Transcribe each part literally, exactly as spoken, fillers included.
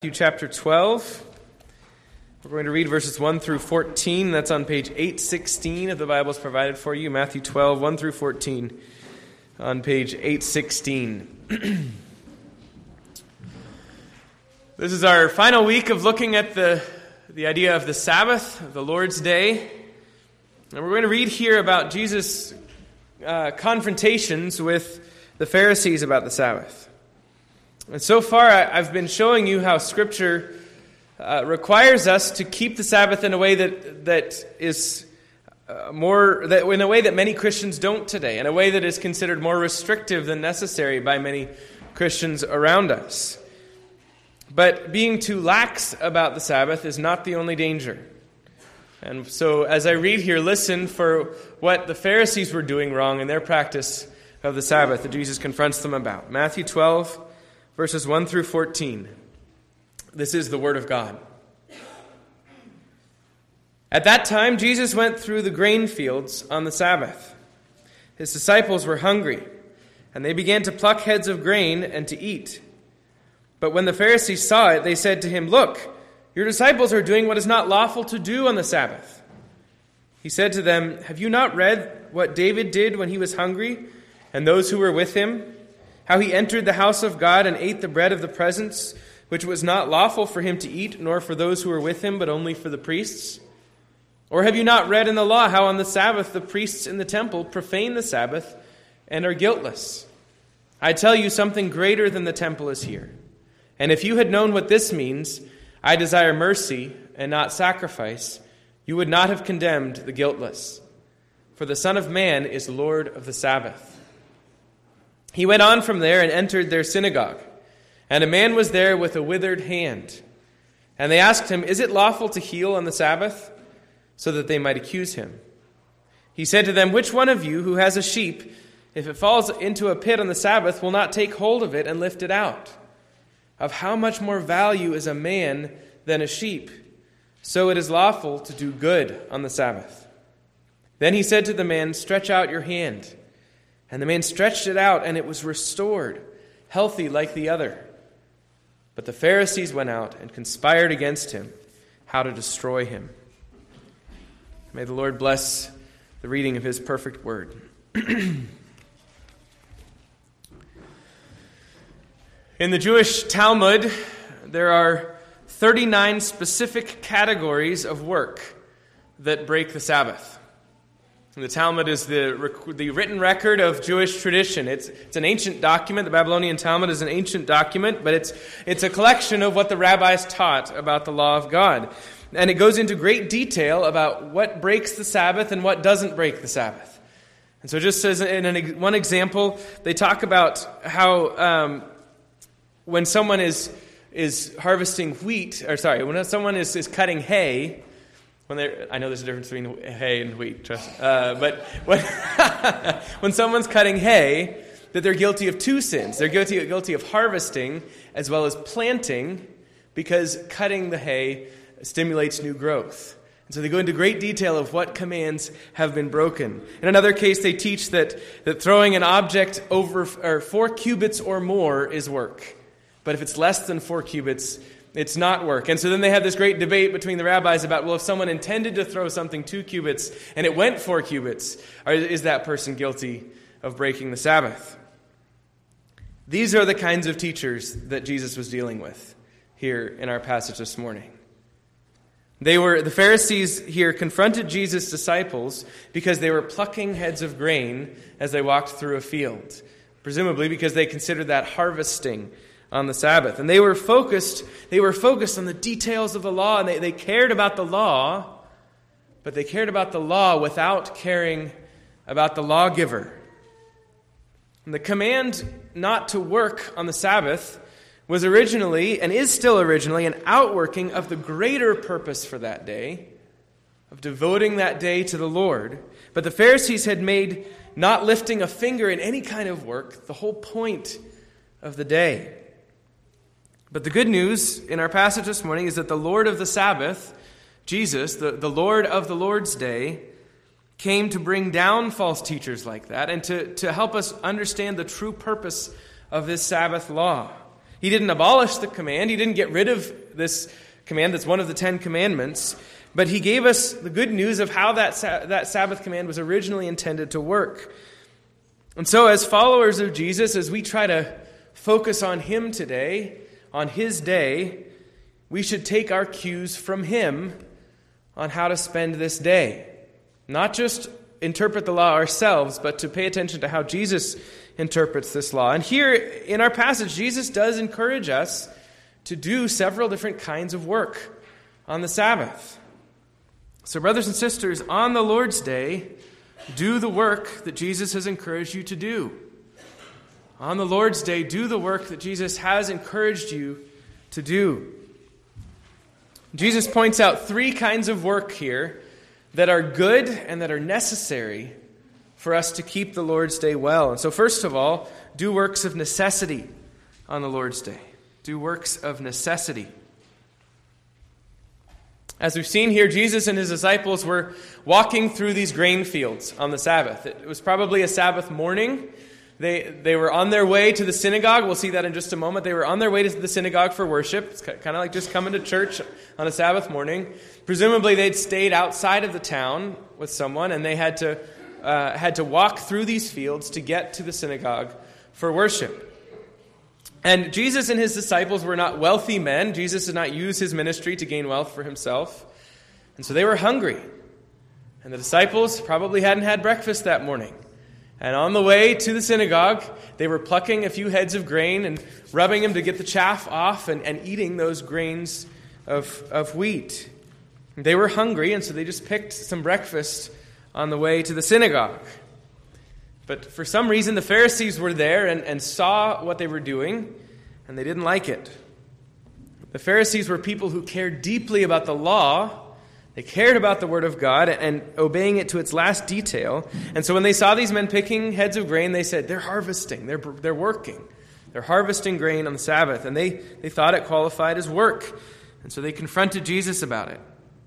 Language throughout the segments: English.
Matthew chapter twelve. We're going to read verses one through fourteen. That's on page eight sixteen of the Bibles provided for you. Matthew twelve, one through fourteen on page eight sixteen. This is our final week of looking at the, the idea of the Sabbath, of the Lord's Day. And we're going to read here about Jesus' uh, confrontations with the Pharisees about the Sabbath. And so far, I've been showing you how Scripture uh, requires us to keep the Sabbath in a way that that is uh, more, that in a way that many Christians don't today, in a way that is considered more restrictive than necessary by many Christians around us. But being too lax about the Sabbath is not the only danger. And so, as I read here, listen for what the Pharisees were doing wrong in their practice of the Sabbath that Jesus confronts them about. Matthew twelve, verses one through fourteen. This is the Word of God. At that time, Jesus went through the grain fields on the Sabbath. His disciples were hungry, and they began to pluck heads of grain and to eat. But when the Pharisees saw it, they said to him, "Look, your disciples are doing what is not lawful to do on the Sabbath." He said to them, "Have you not read what David did when he was hungry, and those who were with him? How he entered the house of God and ate the bread of the presence, which was not lawful for him to eat, nor for those who were with him, but only for the priests? Or have you not read in the law how on the Sabbath the priests in the temple profane the Sabbath and are guiltless? I tell you, something greater than the temple is here. And if you had known what this means, 'I desire mercy and not sacrifice,' you would not have condemned the guiltless. For the Son of Man is Lord of the Sabbath." He went on from there and entered their synagogue. And a man was there with a withered hand. And they asked him, "Is it lawful to heal on the Sabbath?" So that they might accuse him. He said to them, "Which one of you who has a sheep, if it falls into a pit on the Sabbath, will not take hold of it and lift it out? Of how much more value is a man than a sheep? So it is lawful to do good on the Sabbath." Then he said to the man, "Stretch out your hand." And the man stretched it out, and it was restored, healthy like the other. But the Pharisees went out and conspired against him, how to destroy him. May the Lord bless the reading of his perfect word. In the Jewish Talmud, there are thirty-nine specific categories of work that break the Sabbath. The Talmud is the, the written record of Jewish tradition. It's, it's an ancient document. The Babylonian Talmud is an ancient document, but it's, it's a collection of what the rabbis taught about the law of God. And it goes into great detail about what breaks the Sabbath and what doesn't break the Sabbath. And so just as in an, one example, they talk about how um, when someone is is harvesting wheat, or sorry, when someone is, is cutting hay, When I know there's a difference between hay and wheat, trust me. Uh, but when, when someone's cutting hay, that they're guilty of two sins. They're guilty, guilty of harvesting as well as planting, because cutting the hay stimulates new growth. And so they go into great detail of what commands have been broken. In another case, they teach that, that throwing an object over or four cubits or more is work. But if it's less than four cubits, it's not work. And so then they have this great debate between the rabbis about, well, if someone intended to throw something two cubits and it went four cubits, is that person guilty of breaking the Sabbath? These are the kinds of teachers that Jesus was dealing with here in our passage this morning. They were, the Pharisees here confronted Jesus' disciples because they were plucking heads of grain as they walked through a field, presumably because they considered that harvesting on the Sabbath. And they were focused, they were focused on the details of the law, and they, they cared about the law, but they cared about the law without caring about the lawgiver. And the command not to work on the Sabbath was originally, and is still originally, an outworking of the greater purpose for that day, of devoting that day to the Lord. But the Pharisees had made not lifting a finger in any kind of work the whole point of the day. But the good news in our passage this morning is that the Lord of the Sabbath, Jesus, the, the Lord of the Lord's Day, came to bring down false teachers like that and to, to help us understand the true purpose of this Sabbath law. He didn't abolish the command. He didn't get rid of this command that's one of the Ten Commandments. But he gave us the good news of how that, that Sabbath command was originally intended to work. And so as followers of Jesus, as we try to focus on him today, on his day, we should take our cues from him on how to spend this day. Not just interpret the law ourselves, but to pay attention to how Jesus interprets this law. And here in our passage, Jesus does encourage us to do several different kinds of work on the Sabbath. So brothers and sisters, on the Lord's Day, do the work that Jesus has encouraged you to do. On the Lord's Day, do the work that Jesus has encouraged you to do. Jesus points out three kinds of work here that are good and that are necessary for us to keep the Lord's Day well. And so first of all, do works of necessity on the Lord's Day. Do works of necessity. As we've seen here, Jesus and his disciples were walking through these grain fields on the Sabbath. It was probably a Sabbath morning. They, they were on their way to the synagogue. We'll see that in just a moment. They were on their way to the synagogue for worship. It's kind of like just coming to church on a Sabbath morning. Presumably they'd stayed outside of the town with someone, and they had to uh, had to walk through these fields to get to the synagogue for worship. And Jesus and his disciples were not wealthy men. Jesus did not use his ministry to gain wealth for himself. And so they were hungry. And the disciples probably hadn't had breakfast that morning. And on the way to the synagogue, they were plucking a few heads of grain and rubbing them to get the chaff off and, and eating those grains of, of wheat. They were hungry, and so they just picked some breakfast on the way to the synagogue. But for some reason, the Pharisees were there and, and saw what they were doing, and they didn't like it. The Pharisees were people who cared deeply about the law. They cared about the Word of God and obeying it to its last detail. And so when they saw these men picking heads of grain, they said, they're harvesting, they're, they're working. They're harvesting grain on the Sabbath, and they, they thought it qualified as work. And so they confronted Jesus about it.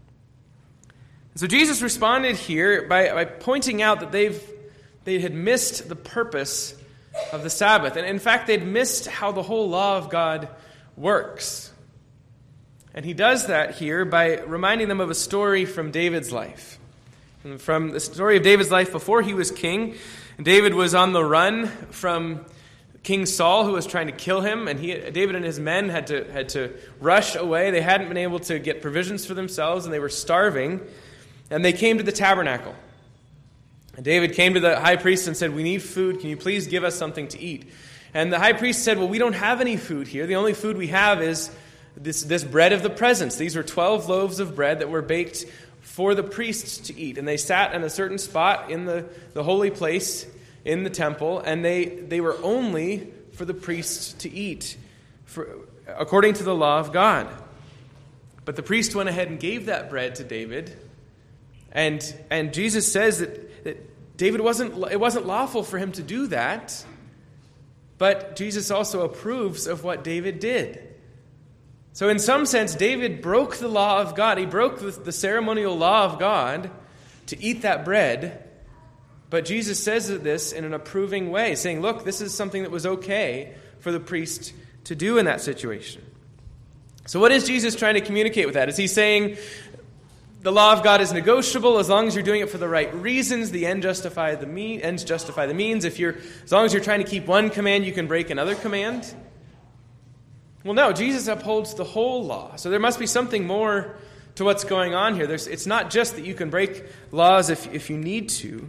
And so Jesus responded here by, by pointing out that they've they had missed the purpose of the Sabbath. And in fact, they'd missed how the whole law of God works. And he does that here by reminding them of a story from David's life. And from the story of David's life before he was king, David was on the run from King Saul, who was trying to kill him, and he, David and his men had to had to rush away. They hadn't been able to get provisions for themselves, and they were starving. And they came to the tabernacle. And David came to the high priest and said, we need food. Can you please give us something to eat? And the high priest said, well, we don't have any food here. The only food we have is this, this bread of the presence. These were twelve loaves of bread that were baked for the priests to eat. And they sat in a certain spot in the, the holy place in the temple, and they, they were only for the priests to eat, for, according to the law of God. But the priest went ahead and gave that bread to David. And and Jesus says that, that David wasn't it wasn't lawful for him to do that, but Jesus also approves of what David did. So in some sense, David broke the law of God. He broke the, the ceremonial law of God to eat that bread. But Jesus says this in an approving way, saying, look, this is something that was okay for the priest to do in that situation. So what is Jesus trying to communicate with that? Is he saying the law of God is negotiable as long as you're doing it for the right reasons? The end justify the mean, ends justify the means. If you're, as long as you're trying to keep one command, you can break another command. Well, no, Jesus upholds the whole law. So there must be something more to what's going on here. There's, it's not just that you can break laws if, if you need to.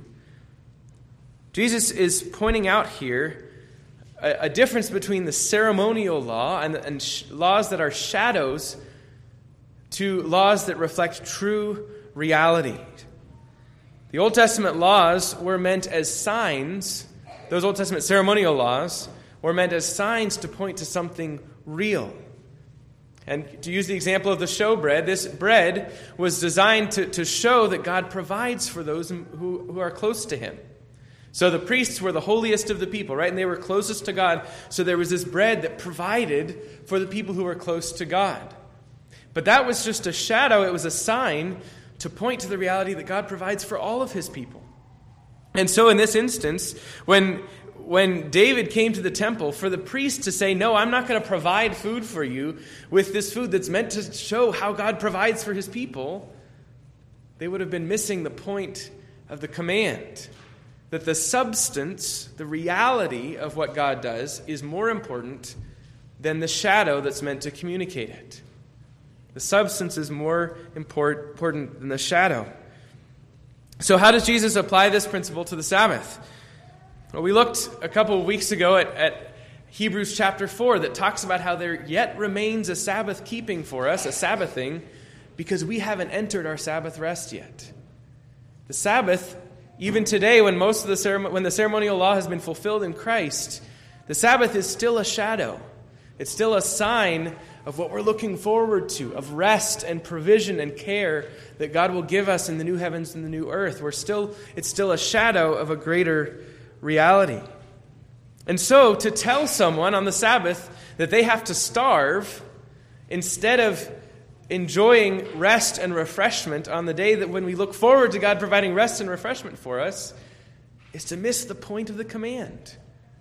Jesus is pointing out here a, a difference between the ceremonial law and, and sh- laws that are shadows to laws that reflect true reality. The Old Testament laws were meant as signs, those Old Testament ceremonial laws were meant as signs to point to something real. And to use the example of the showbread, this bread was designed to, to show that God provides for those who, who are close to him. So the priests were the holiest of the people, right? And they were closest to God. So there was this bread that provided for the people who were close to God. But that was just a shadow. It was a sign to point to the reality that God provides for all of his people. And so in this instance, when when David came to the temple, for the priest to say, no, I'm not going to provide food for you with this food that's meant to show how God provides for his people, they would have been missing the point of the command. That the substance, the reality of what God does is more important than the shadow that's meant to communicate it. The substance is more important than the shadow. So how does Jesus apply this principle to the Sabbath? Well, we looked a couple of weeks ago at, at Hebrews chapter four that talks about how there yet remains a Sabbath keeping for us, a Sabbathing, because we haven't entered our Sabbath rest yet. The Sabbath, even today when most of the ceremon- when the ceremonial law has been fulfilled in Christ, the Sabbath is still a shadow. It's still a sign of what we're looking forward to, of rest and provision and care that God will give us in the new heavens and the new earth. We're still, it's still a shadow of a greater reality. And so to tell someone on the Sabbath that they have to starve instead of enjoying rest and refreshment on the day that when we look forward to God providing rest and refreshment for us is to miss the point of the command.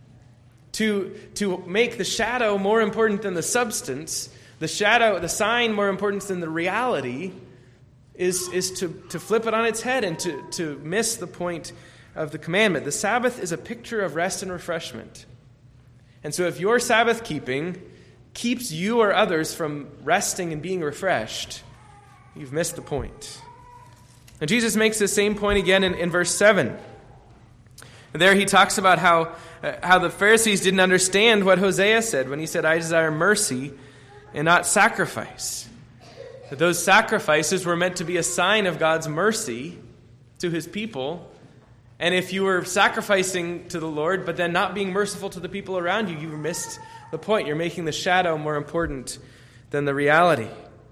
To, to make the shadow more important than the substance, the shadow, the sign more important than the reality, is, is to, to flip it on its head and to, to miss the point of the commandment. The Sabbath is a picture of rest and refreshment. And so if your Sabbath keeping keeps you or others from resting and being refreshed, you've missed the point. And Jesus makes the same point again in, in verse seven. There he talks about how, uh, how the Pharisees didn't understand what Hosea said when he said, I desire mercy and not sacrifice. That those sacrifices were meant to be a sign of God's mercy to his people. And if you were sacrificing to the Lord, but then not being merciful to the people around you, you missed the point. You're making the shadow more important than the reality.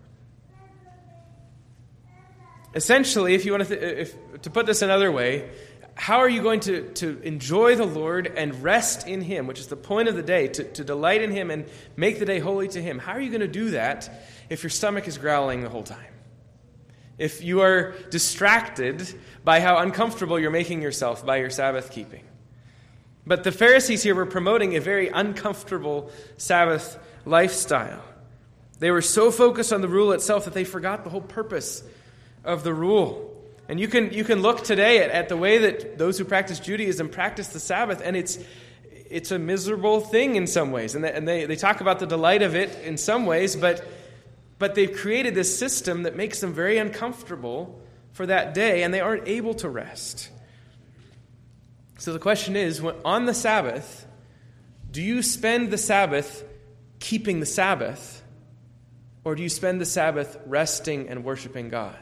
Essentially, if you want to, th- if, to put this another way, how are you going to, to enjoy the Lord and rest in him, which is the point of the day, to, to delight in him and make the day holy to him? How are you going to do that if your stomach is growling the whole time? If you are distracted by how uncomfortable you're making yourself by your Sabbath keeping? But the Pharisees here were promoting a very uncomfortable Sabbath lifestyle. They were so focused on the rule itself that they forgot the whole purpose of the rule. And you can you can look today at, at the way that those who practice Judaism practice the Sabbath, and it's it's a miserable thing in some ways. And they, and they, they talk about the delight of it in some ways, but but they've created this system that makes them very uncomfortable for that day, and they aren't able to rest. So the question is, when, on the Sabbath, do you spend the Sabbath keeping the Sabbath, or do you spend the Sabbath resting and worshiping God?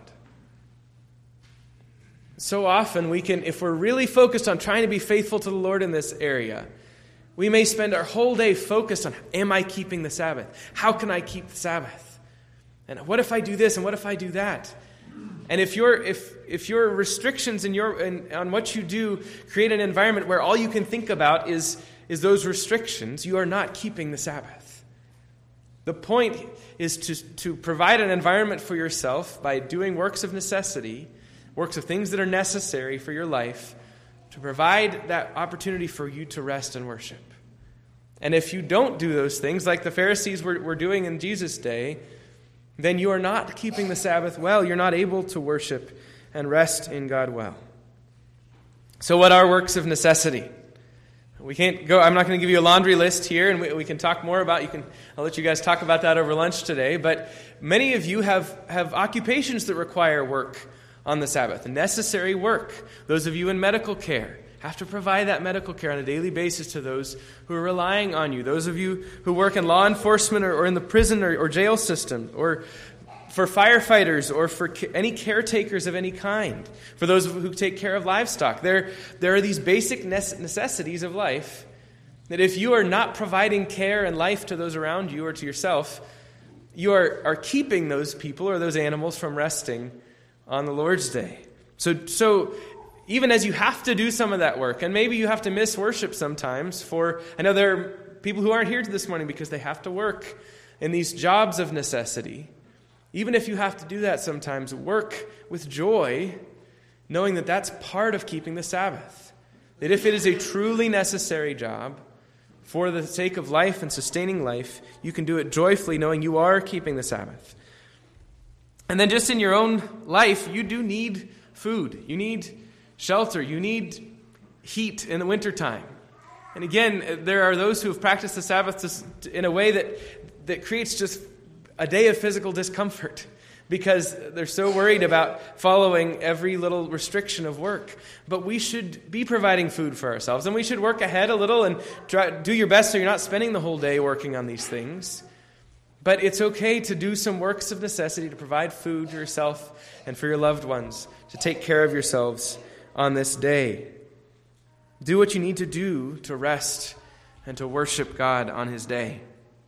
So often we can, if we're really focused on trying to be faithful to the Lord in this area, we may spend our whole day focused on, am I keeping the Sabbath? How can I keep the Sabbath? And what if I do this and what if I do that? And if your if if your restrictions in your in, on what you do create an environment where all you can think about is is those restrictions, you are not keeping the Sabbath. The point is to to provide an environment for yourself by doing works of necessity, works of things that are necessary for your life, to provide that opportunity for you to rest and worship. And if you don't do those things, like the Pharisees were, were doing in Jesus' day, then you are not keeping the Sabbath well. You're not able to worship and rest in God well. So what are works of necessity? We can't go, I'm not going to give you a laundry list here, and we, we can talk more about, you can, I'll let you guys talk about that over lunch today, but many of you have, have occupations that require work on the Sabbath, necessary work. Those of you in medical care have to provide that medical care on a daily basis to those who are relying on you. Those of you who work in law enforcement or, or in the prison or, or jail system, or for firefighters or for ca- any caretakers of any kind, for those who take care of livestock. There, there are these basic necessities of life that if you are not providing care and life to those around you or to yourself, you are, are keeping those people or those animals from resting on the Lord's day. So, so even as you have to do some of that work, and maybe you have to miss worship sometimes for, I know there are people who aren't here this morning because they have to work in these jobs of necessity. Even if you have to do that sometimes, work with joy, knowing that that's part of keeping the Sabbath. that if it is a truly necessary job for the sake of life and sustaining life, you can do it joyfully knowing you are keeping the Sabbath. And then just in your own life, you do need food. You need shelter. You need heat in the wintertime. And again, there are those who have practiced the Sabbath in a way that, that creates just a day of physical discomfort because they're so worried about following every little restriction of work. But we should be providing food for ourselves, and we should work ahead a little and try, do your best so you're not spending the whole day working on these things. But it's okay to do some works of necessity, to provide food for yourself and for your loved ones, to take care of yourselves on this day. Do what you need to do to rest and to worship God on His day.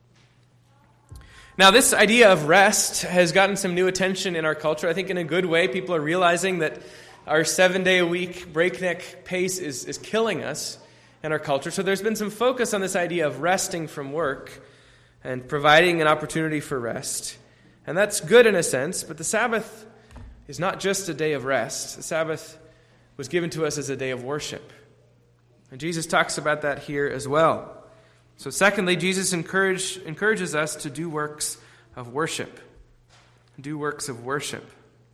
Now, this idea of rest has gotten some new attention in our culture. I think in a good way, people are realizing that our seven-day-a-week breakneck pace is, is killing us in our culture. So there's been some focus on this idea of resting from work and providing an opportunity for rest. And that's good in a sense, but the Sabbath is not just a day of rest. The Sabbath was given to us as a day of worship. And Jesus talks about that here as well. So secondly, Jesus encourage, encourages us to do works of worship. Do works of worship.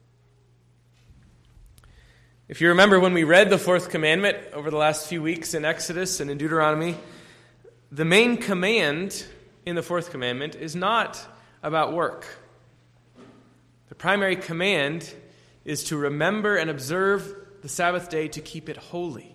If you remember when we read the fourth commandment over the last few weeks in Exodus and in Deuteronomy, the main command in the fourth commandment is not about work. The primary command is to remember and observe the Sabbath day to keep it holy.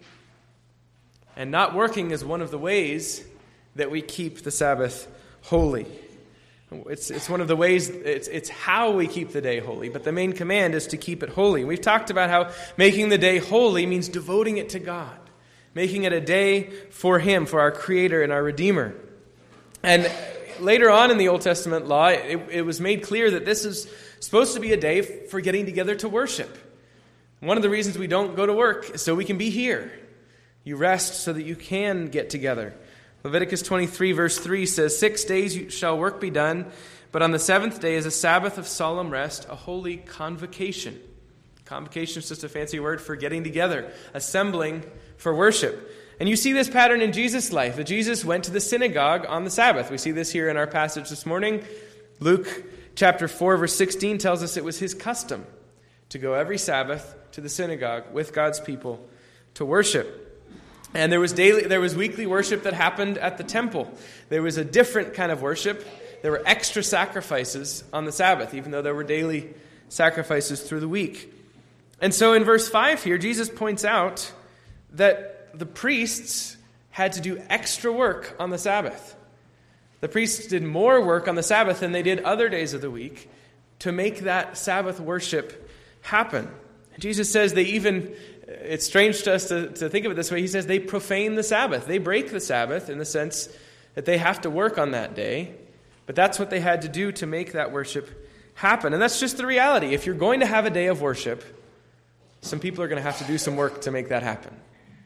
And not working is one of the ways that we keep the Sabbath holy. It's, it's one of the ways, it's, it's how we keep the day holy, but the main command is to keep it holy. We've talked about how making the day holy means devoting it to God, making it a day for Him, for our Creator and our Redeemer. And later on in the Old Testament law, it, it was made clear that this is supposed to be a day for getting together to worship. One of the reasons we don't go to work is so we can be here. You rest so that you can get together. Leviticus twenty-three verse three says, Six days shall work be done, but on the seventh day is a Sabbath of solemn rest, a holy convocation. Convocation is just a fancy word for getting together, assembling for worship. And you see this pattern in Jesus' life, that Jesus went to the synagogue on the Sabbath. We see this here in our passage this morning. Luke chapter four verse sixteen tells us it was His custom to go every Sabbath to the synagogue with God's people to worship. And there was daily, there was weekly worship that happened at the temple. There was a different kind of worship. There were extra sacrifices on the Sabbath, even though there were daily sacrifices through the week. And so in verse five here, Jesus points out that the priests had to do extra work on the Sabbath. The priests did more work on the Sabbath than they did other days of the week to make that Sabbath worship happen. Jesus says they even... It's strange to us to, to think of it this way. He says they profane the Sabbath. They break the Sabbath in the sense that they have to work on that day. But that's what they had to do to make that worship happen. And that's just the reality. If you're going to have a day of worship, some people are going to have to do some work to make that happen.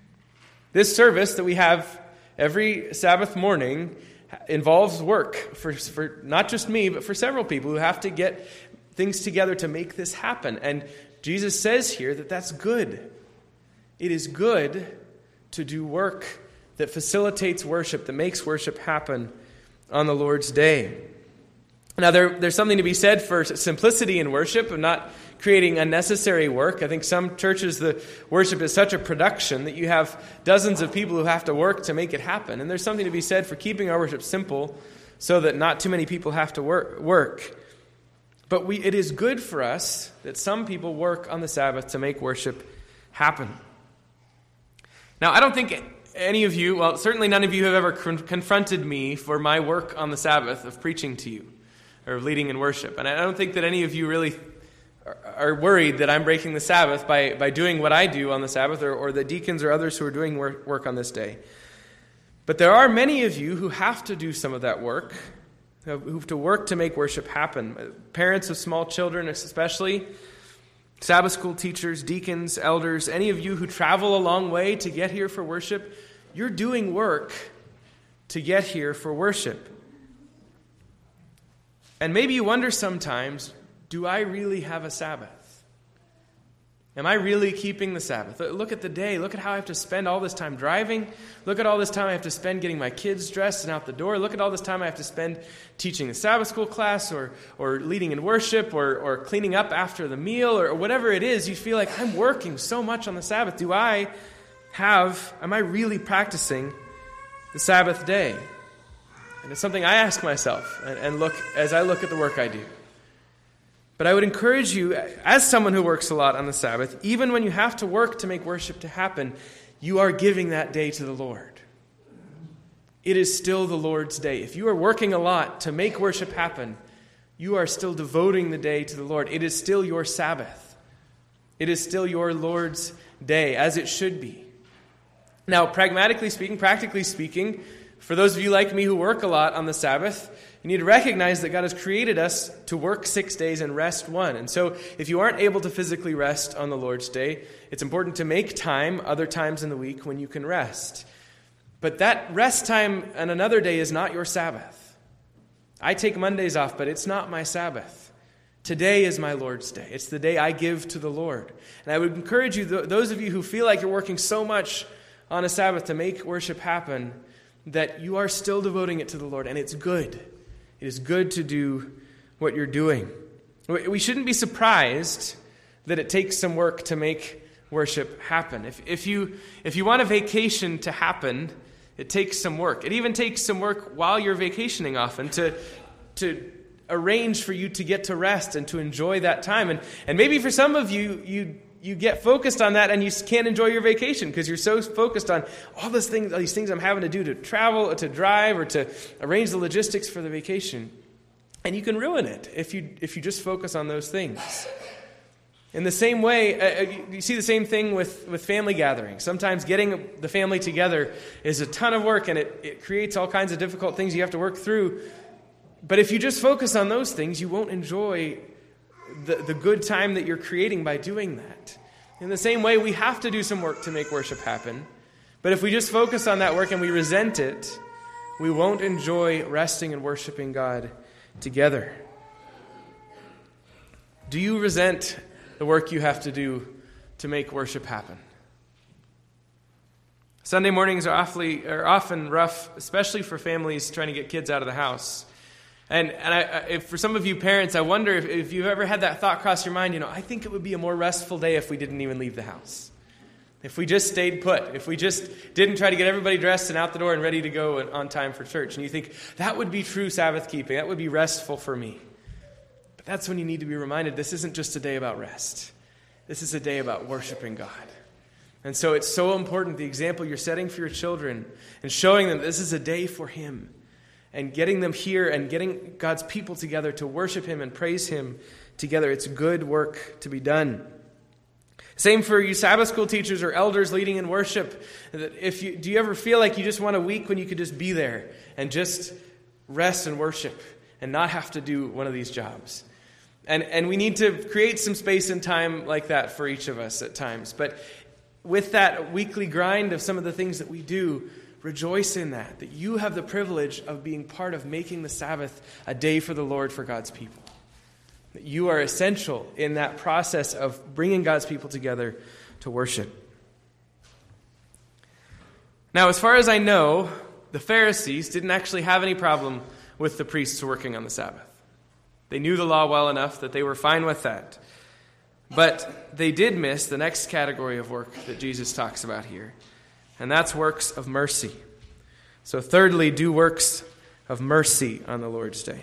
This service that we have every Sabbath morning involves work for, for not just me, but for several people who have to get things together to make this happen. And Jesus says here that that's good. It is good to do work that facilitates worship, that makes worship happen on the Lord's day. Now, there, there's something to be said for simplicity in worship and not creating unnecessary work. I think some churches, the worship is such a production that you have dozens of people who have to work to make it happen. And there's something to be said for keeping our worship simple so that not too many people have to work. work. But we, it is good for us that some people work on the Sabbath to make worship happen. Now, I don't think any of you, well, certainly none of you have ever con- confronted me for my work on the Sabbath of preaching to you or of leading in worship. And I don't think that any of you really are, are worried that I'm breaking the Sabbath by, by doing what I do on the Sabbath or, or the deacons or others who are doing work, work on this day. But there are many of you who have to do some of that work, who have to work to make worship happen. Parents of small children especially, Sabbath school teachers, deacons, elders, any of you who travel a long way to get here for worship, you're doing work to get here for worship. And maybe you wonder sometimes, do I really have a Sabbath? Am I really keeping the Sabbath? Look at the day. Look at how I have to spend all this time driving. Look at all this time I have to spend getting my kids dressed and out the door. Look at all this time I have to spend teaching the Sabbath school class or or leading in worship or, or cleaning up after the meal or whatever it is. You feel like I'm working so much on the Sabbath. Do I have, am I really practicing the Sabbath day? And it's something I ask myself and, and look as I look at the work I do. But I would encourage you, as someone who works a lot on the Sabbath, even when you have to work to make worship to happen, you are giving that day to the Lord. It is still the Lord's day. If you are working a lot to make worship happen, you are still devoting the day to the Lord. It is still your Sabbath. It is still your Lord's day, as it should be. Now, pragmatically speaking, practically speaking, for those of you like me who work a lot on the Sabbath, you need to recognize that God has created us to work six days and rest one. And so if you aren't able to physically rest on the Lord's day, it's important to make time other times in the week when you can rest. But that rest time on another day is not your Sabbath. I take Mondays off, but it's not my Sabbath. Today is my Lord's day. It's the day I give to the Lord. And I would encourage you, those of you who feel like you're working so much on a Sabbath to make worship happen, that you are still devoting it to the Lord, and it's good. It is good to do what you're doing. We shouldn't be surprised that it takes some work to make worship happen. If, if you if you want a vacation to happen, it takes some work. It even takes some work while you're vacationing often to to arrange for you to get to rest and to enjoy that time. And and maybe for some of you, you you get focused on that and you can't enjoy your vacation because you're so focused on all this thing, all these things I'm having to do to travel or to drive or to arrange the logistics for the vacation. And you can ruin it if you if you just focus on those things. In the same way, uh, you see the same thing with, with family gatherings. Sometimes getting the family together is a ton of work and it, it creates all kinds of difficult things you have to work through. But if you just focus on those things, you won't enjoy the, the good time that you're creating by doing that. In the same way, we have to do some work to make worship happen. But if we just focus on that work and we resent it, we won't enjoy resting and worshiping God together. Do you resent the work you have to do to make worship happen? Sunday mornings are awfully are often rough, especially for families trying to get kids out of the house. And and I, if for some of you parents, I wonder if, if you've ever had that thought cross your mind, you know, I think it would be a more restful day if we didn't even leave the house. If we just stayed put. If we just didn't try to get everybody dressed and out the door and ready to go on time for church. And you think, that would be true Sabbath keeping. That would be restful for me. But that's when you need to be reminded this isn't just a day about rest. This is a day about worshiping God. And so it's so important, the example you're setting for your children and showing them this is a day for Him. And getting them here and getting God's people together to worship Him and praise Him together. It's good work to be done. Same for you Sabbath school teachers or elders leading in worship. If you, do you ever feel like you just want a week when you could just be there and just rest and worship and not have to do one of these jobs? And and we need to create some space and time like that for each of us at times. But with that weekly grind of some of the things that we do, rejoice in that, that you have the privilege of being part of making the Sabbath a day for the Lord for God's people. That you are essential in that process of bringing God's people together to worship. Now, as far as I know, the Pharisees didn't actually have any problem with the priests working on the Sabbath. They knew the law well enough that they were fine with that. But they did miss the next category of work that Jesus talks about here. And that's works of mercy. So thirdly, do works of mercy on the Lord's day.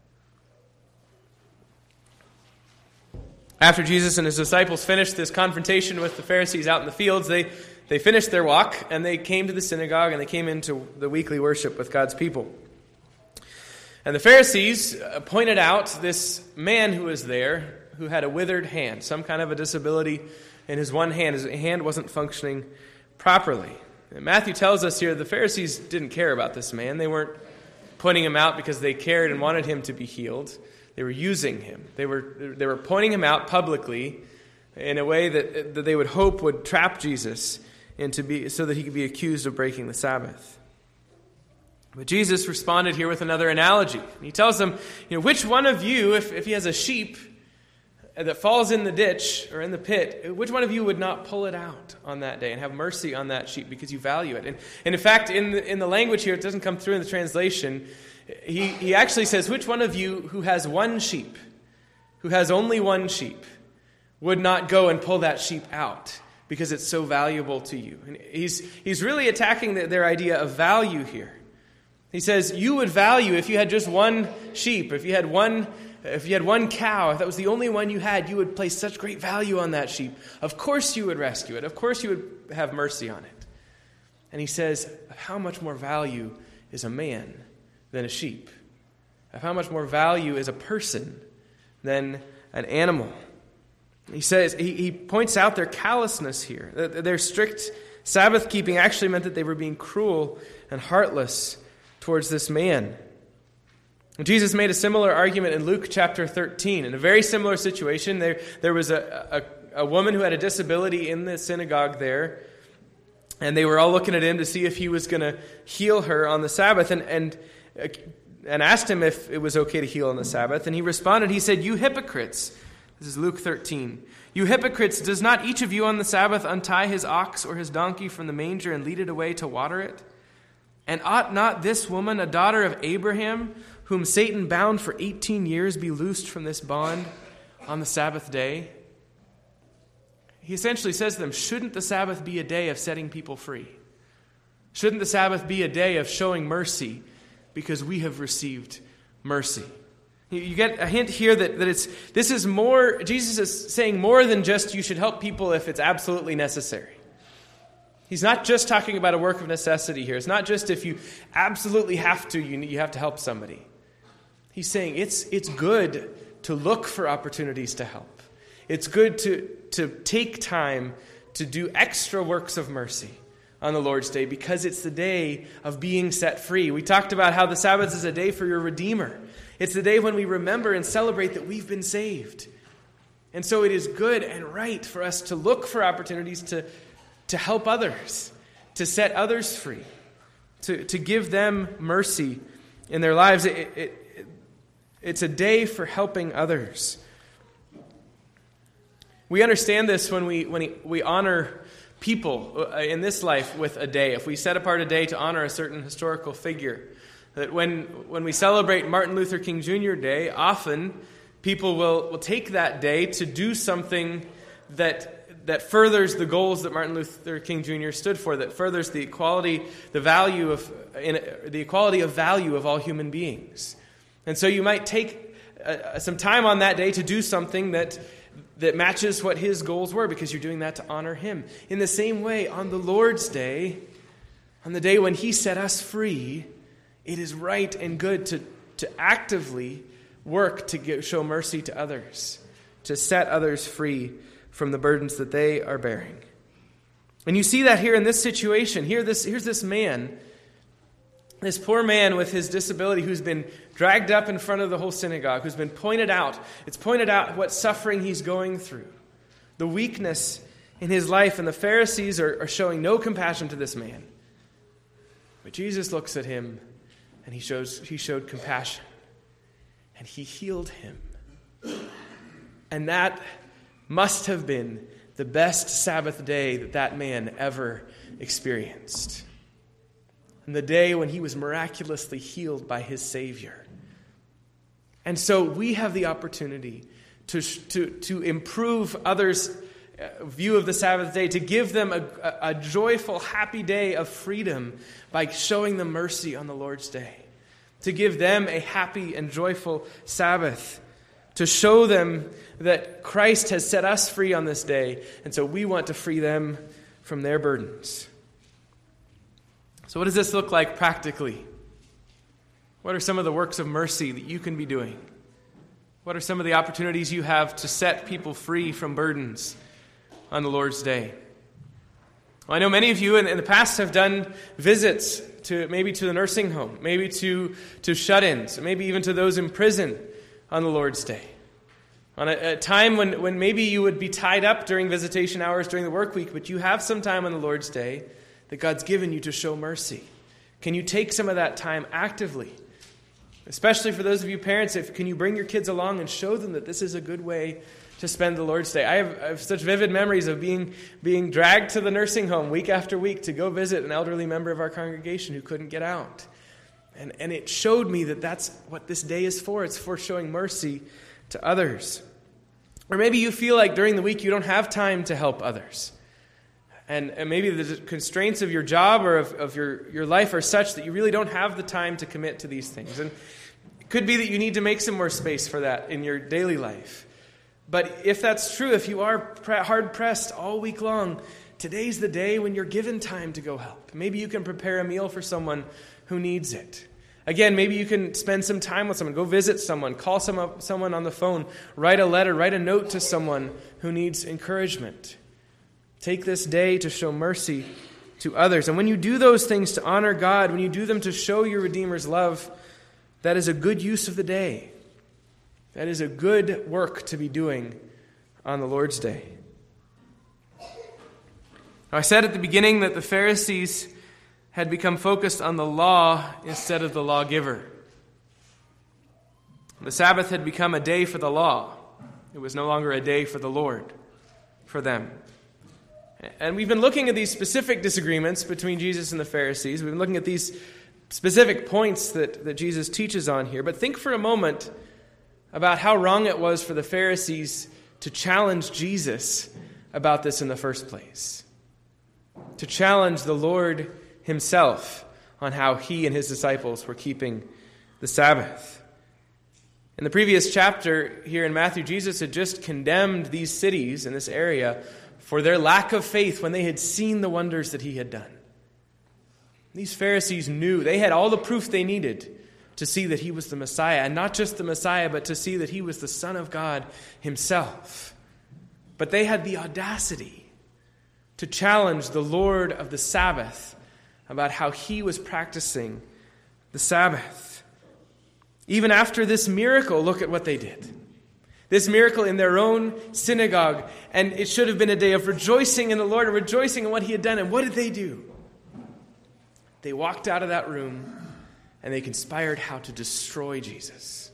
After Jesus and his disciples finished this confrontation with the Pharisees out in the fields, they, they finished their walk and they came to the synagogue and they came into the weekly worship with God's people. And the Pharisees pointed out this man who was there who had a withered hand, some kind of a disability in his one hand. His hand wasn't functioning properly. And Matthew tells us here the Pharisees didn't care about this man. They weren't pointing him out because they cared and wanted him to be healed. They were using him. They were they were pointing him out publicly in a way that, that they would hope would trap Jesus into be so that he could be accused of breaking the Sabbath. But Jesus responded here with another analogy. He tells them, you know, which one of you, if, if he has a sheep that falls in the ditch or in the pit, which one of you would not pull it out on that day and have mercy on that sheep because you value it? And, and in fact, in the, in the language here, it doesn't come through in the translation. He, he actually says, which one of you who has one sheep, who has only one sheep, would not go and pull that sheep out because it's so valuable to you? And he's, he's really attacking the, their idea of value here. He says, you would value if you had just one sheep, if you had one If you had one cow, if that was the only one you had, you would place such great value on that sheep. Of course you would rescue it. Of course you would have mercy on it. And he says, how much more value is a man than a sheep? Of how much more value is a person than an animal? He says, he, he points out their callousness here. Their strict Sabbath keeping actually meant that they were being cruel and heartless towards this man. Jesus made a similar argument in Luke chapter thirteen. In a very similar situation, there, there was a, a, a woman who had a disability in the synagogue there, and they were all looking at him to see if he was going to heal her on the Sabbath, and, and, and asked him if it was okay to heal on the Sabbath. And he responded, he said, "You hypocrites," this is Luke thirteen, "you hypocrites, does not each of you on the Sabbath untie his ox or his donkey from the manger and lead it away to water it? And ought not this woman, a daughter of Abraham, whom Satan bound for eighteen years, be loosed from this bond on the Sabbath day?" He essentially says to them, shouldn't the Sabbath be a day of setting people free? Shouldn't the Sabbath be a day of showing mercy because we have received mercy? You get a hint here that, that it's this is more, Jesus is saying more than just you should help people if it's absolutely necessary. He's not just talking about a work of necessity here. It's not just if you absolutely have to, you, you have to help somebody. He's saying it's it's good to look for opportunities to help. It's good to, to take time to do extra works of mercy on the Lord's Day because it's the day of being set free. We talked about how the Sabbath is a day for your Redeemer. It's the day when we remember and celebrate that we've been saved. And so it is good and right for us to look for opportunities to, to help others, to set others free, to, to give them mercy in their lives. It, it, it, it's a day for helping others. We understand this when we when we honor people in this life with a day. If we set apart a day to honor a certain historical figure, that when when we celebrate Martin Luther King Junior Day, often people will, will take that day to do something that that furthers the goals that Martin Luther King Junior stood for, that furthers the equality, the value of in, the equality of value of all human beings. And so you might take uh, some time on that day to do something that that matches what his goals were because you're doing that to honor him. In the same way, on the Lord's Day, on the day when he set us free, it is right and good to, to actively work to give, show mercy to others, to set others free from the burdens that they are bearing. And you see that here in this situation. Here, this, here's this man, this poor man with his disability who's been dragged up in front of the whole synagogue, who's been pointed out. It's pointed out what suffering he's going through, the weakness in his life, and the Pharisees are, are showing no compassion to this man. But Jesus looks at him, and he shows he showed compassion, and he healed him. And that must have been the best Sabbath day that that man ever experienced. And the day when he was miraculously healed by his Savior. And so we have the opportunity to, to, to improve others' view of the Sabbath day, to give them a, a, a joyful, happy day of freedom by showing them mercy on the Lord's Day. To give them a happy and joyful Sabbath. To show them that Christ has set us free on this day, and so we want to free them from their burdens. So what does this look like practically? What are some of the works of mercy that you can be doing? What are some of the opportunities you have to set people free from burdens on the Lord's Day? Well, I know many of you in, in the past have done visits to maybe to the nursing home, maybe to, to shut-ins, maybe even to those in prison on the Lord's Day. On a, a time when, when maybe you would be tied up during visitation hours during the work week, but you have some time on the Lord's Day that God's given you to show mercy. Can you take some of that time actively? Especially for those of you parents, if can you bring your kids along and show them that this is a good way to spend the Lord's Day? I have, I have such vivid memories of being being dragged to the nursing home week after week to go visit an elderly member of our congregation who couldn't get out. And, and it showed me that that's what this day is for. It's for showing mercy to others. Or maybe you feel like during the week you don't have time to help others. And, and maybe the constraints of your job or of, of your, your life are such that you really don't have the time to commit to these things. And it could be that you need to make some more space for that in your daily life. But if that's true, if you are hard-pressed all week long, today's the day when you're given time to go help. Maybe you can prepare a meal for someone who needs it. Again, maybe you can spend some time with someone, go visit someone, call some up, someone on the phone, write a letter, write a note to someone who needs encouragement. Take this day to show mercy to others. And when you do those things to honor God, when you do them to show your Redeemer's love, that is a good use of the day. That is a good work to be doing on the Lord's Day. I said at the beginning that the Pharisees had become focused on the law instead of the lawgiver. The Sabbath had become a day for the law. It was no longer a day for the Lord, for them. And we've been looking at these specific disagreements between Jesus and the Pharisees. We've been looking at these specific points that, that Jesus teaches on here. But think for a moment about how wrong it was for the Pharisees to challenge Jesus about this in the first place. To challenge the Lord himself on how he and his disciples were keeping the Sabbath. In the previous chapter here in Matthew, Jesus had just condemned these cities in this area for their lack of faith when they had seen the wonders that he had done. These Pharisees knew, they had all the proof they needed to see that he was the Messiah, and not just the Messiah, but to see that he was the Son of God himself. But they had the audacity to challenge the Lord of the Sabbath about how he was practicing the Sabbath. Even after this miracle, look at what they did. This miracle in their own synagogue, and it should have been a day of rejoicing in the Lord and rejoicing in what he had done. And what did they do? They walked out of that room and they conspired how to destroy Jesus.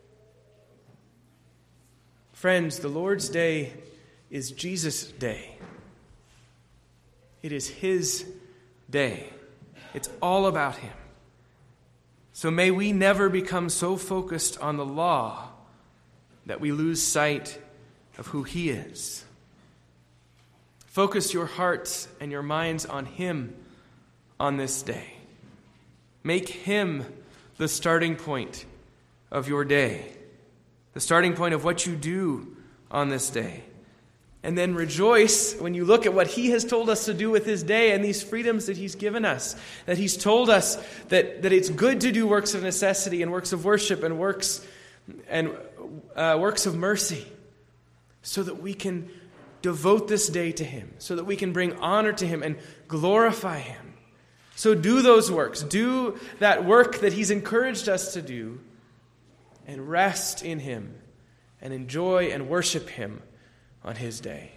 Friends, the Lord's Day is Jesus' day. It is his day. It's all about him. So may we never become so focused on the law that we lose sight of who he is. Focus your hearts and your minds on him on this day. Make him the starting point of your day, the starting point of what you do on this day. And then rejoice when you look at what he has told us to do with his day and these freedoms that he's given us, that he's told us that, that it's good to do works of necessity and works of worship and works and uh, works of mercy, so that we can devote this day to him, so that we can bring honor to him and glorify him. So do those works. Do that work that he's encouraged us to do, and rest in him and enjoy and worship him on his day.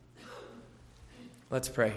Let's pray.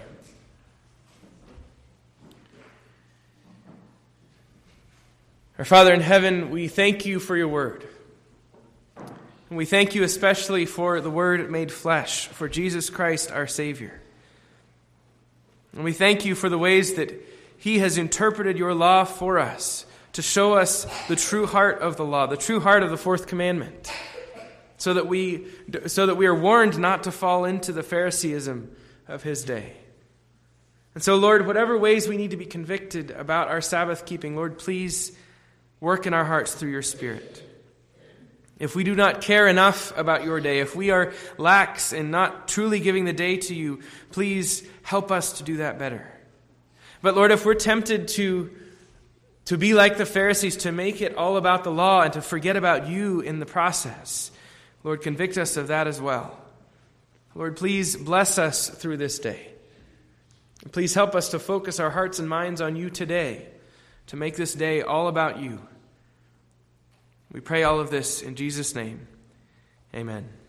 Our Father in heaven, we thank you for your word. And we thank you especially for the Word made flesh, for Jesus Christ our Savior. And we thank you for the ways that he has interpreted your law for us to show us the true heart of the law, the true heart of the fourth commandment, so that we, so that we are warned not to fall into the Phariseeism of his day. And so, Lord, whatever ways we need to be convicted about our Sabbath keeping, Lord, please work in our hearts through your Spirit. If we do not care enough about your day, if we are lax in not truly giving the day to you, please help us to do that better. But Lord, if we're tempted to, to be like the Pharisees, to make it all about the law and to forget about you in the process, Lord, convict us of that as well. Lord, please bless us through this day. Please help us to focus our hearts and minds on you today, to make this day all about you. We pray all of this in Jesus' name. Amen.